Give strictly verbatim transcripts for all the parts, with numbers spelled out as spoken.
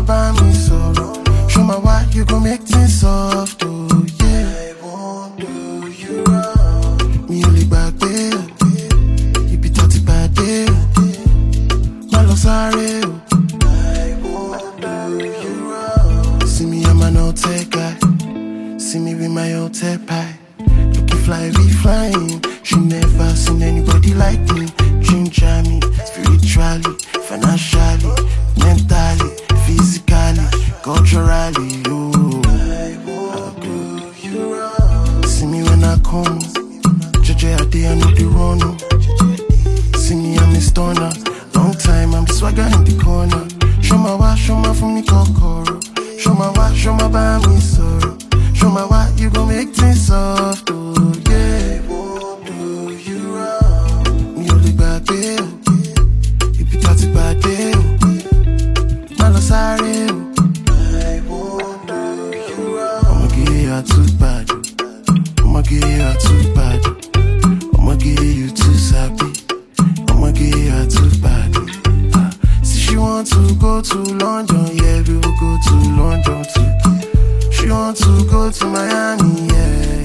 about me sorrow. Show my why you gon' make things soft, oh yeah. I won't do you wrong. Me only back there. You be thirty bad day. My love sorry. I won't do you wrong. See me, I'm an old tech guy. See me with my old tech pie. Looking fly, we flying. She never seen anybody like me. Ginger me, spiritually, financially, mentally, physically, culturally, oh. I won't do you wrong. See me when I come, J J day I know the run. See me I'm a stoner. Long time I'm the swagger in the corner. Show my why, show my for me kokoro. Show my why, show my by me sorrow. Show my why you gon' make things soft, oh yeah. I won't do you wrong. Me only back there. You be thirty bad day. My love sorry. I won't do you wrong. I'ma give you a too bad. I'ma give you a too bad. I'ma give you too sappy. I'ma give you a too bad. Uh, see she want to go to London, yeah, we will go to London too. She want to go to Miami, yeah.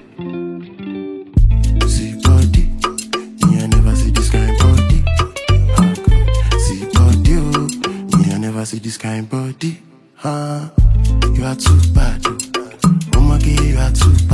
See body, me I never see this kind body. Huh? See body, oh, me I never see this kind body. Huh? You are too bad, oh. I'ma give you a too bad.